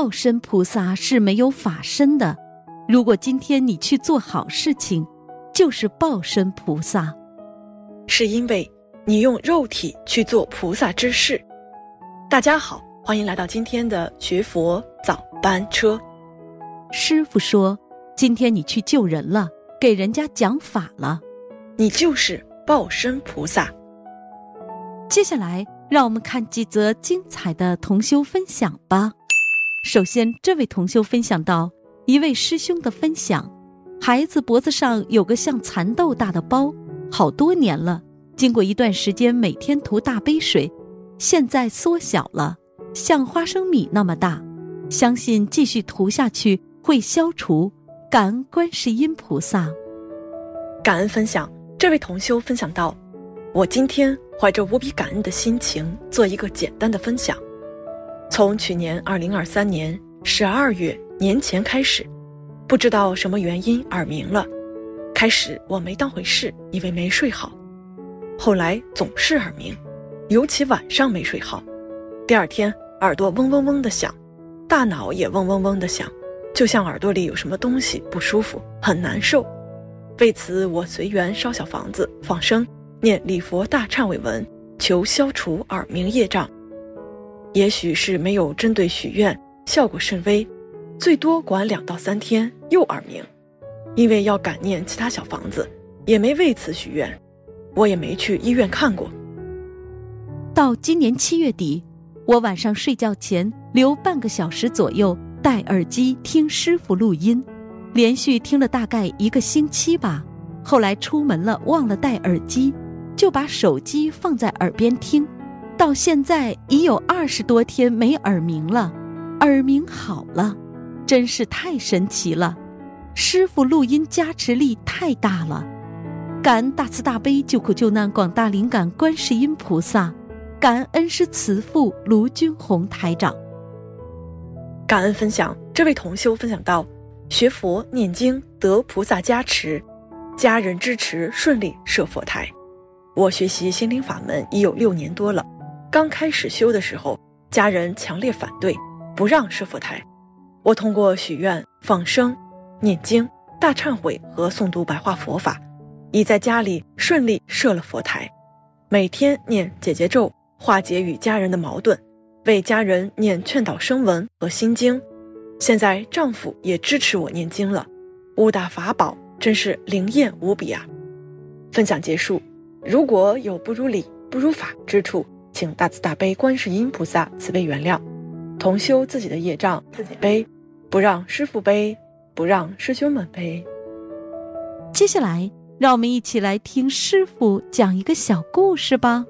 报身菩萨是没有法身的，如果今天你去做好事情，就是报身菩萨。 是因为你用肉体去做菩萨之事。大家好，欢迎来到今天的学佛早班车。 师父说，今天你去救人了，给人家讲法了， 你就是报身菩萨。 接下来让我们看几则精彩的同修分享吧。首先，这位同修分享到一位师兄的分享，孩子脖子上有个像蚕豆大的包，好多年了，经过一段时间每天涂大杯水，现在缩小了，像花生米那么大，相信继续涂下去会消除，感恩观世音菩萨。 感恩分享，这位同修分享到，我今天怀着无比感恩的心情做一个简单的分享。从去年2023年12月年前开始，不知道什么原因耳鸣了。开始我没当回事，以为没睡好，后来总是耳鸣，尤其晚上没睡好。第二天耳朵嗡嗡嗡的响，大脑也嗡嗡嗡的响，就像耳朵里有什么东西不舒服，很难受。为此我随缘烧小房子，放生，念礼佛大忏悔文，求消除耳鸣业障。也许是没有针对许愿，效果甚微，最多管2到3天又耳鸣。因为要感念其他小房子，也没为此许愿，我也没去医院看过。 到今年7月底，我晚上睡觉前留半个小时左右戴耳机听师父录音，连续听了大概1个星期吧。后来出门了忘了戴耳机，就把手机放在耳边听，到现在已有20多天没耳鸣了，耳鸣好了，真是太神奇了。师父录音加持力太大了，感恩大慈大悲救苦救难广大灵感观世音菩萨，感恩恩师慈父卢军宏台长。 感恩分享，这位同修分享到，学佛念经得菩萨加持，家人支持顺利设佛台。我学习心灵法门已有6年多了，刚开始修的时候，家人强烈反对，不让设佛台。我通过许愿、放生、念经、大忏悔和诵读白话佛法，已在家里顺利设了佛台，每天念解结咒，化解与家人的矛盾，为家人念劝导声文和心经。现在丈夫也支持我念经了，悟大法宝真是灵验无比啊！分享结束，如果有不如理不如法之处，请大慈大悲观世音菩萨慈悲原谅。同修自己的业障自己背，不让师父背，不让师兄们背。 接下来让我们一起来听师父讲一个小故事吧。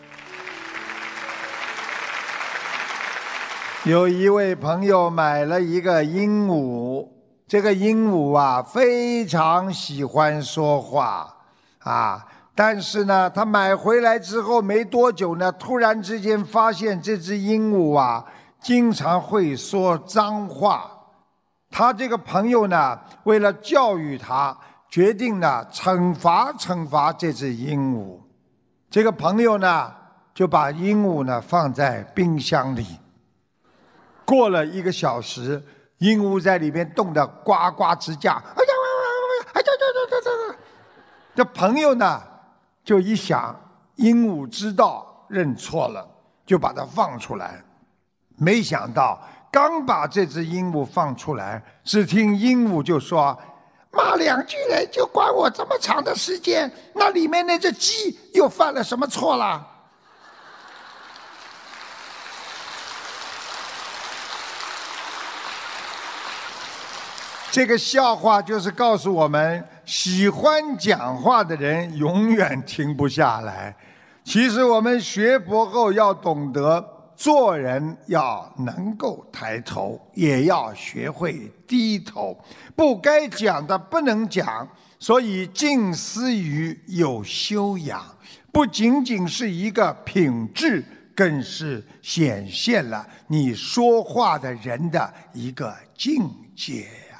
有一位朋友买了一个鹦鹉，这个鹦鹉啊非常喜欢说话但是呢他买回来之后没多久呢，突然之间发现这只鹦鹉啊经常会说脏话。他这个朋友呢为了教育他，决定呢惩罚这只鹦鹉。这个朋友呢就把鹦鹉呢放在冰箱里，过了1个小时，鹦鹉在里面冻得呱呱直叫。这朋友呢就一想，鹦鹉知道认错了，就把它放出来。没想到刚把这只鹦鹉放出来，只听鹦鹉就说，骂2句人就管我这么长的时间，那里面那只鸡又犯了什么错了？这个笑话就是告诉我们，喜欢讲话的人永远停不下来。其实我们学佛后要懂得做人要能够抬头，也要学会低头，不该讲的不能讲，所以静思语有修养，不仅仅是一个品质，更是显现了你说话的人的一个境界呀。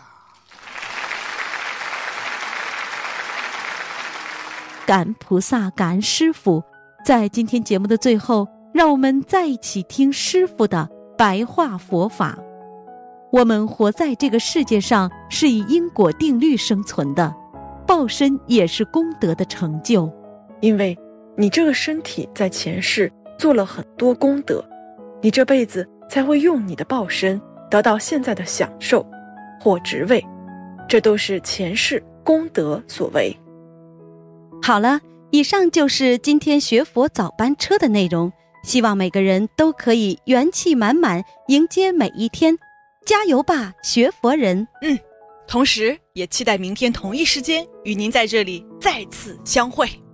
感恩菩萨，感恩师父。在今天节目的最后，让我们再一起听师父的白话佛法。 我们活在这个世界上是以因果定律生存的，报身也是功德的成就。 因为你这个身体在前世做了很多功德，你这辈子才会用你的报身得到现在的享受或职位，这都是前世功德所为。 好了，以上就是今天学佛早班车的内容，希望每个人都可以元气满满迎接每一天，加油吧，学佛人！ 同时也期待明天同一时间与您在这里再次相会。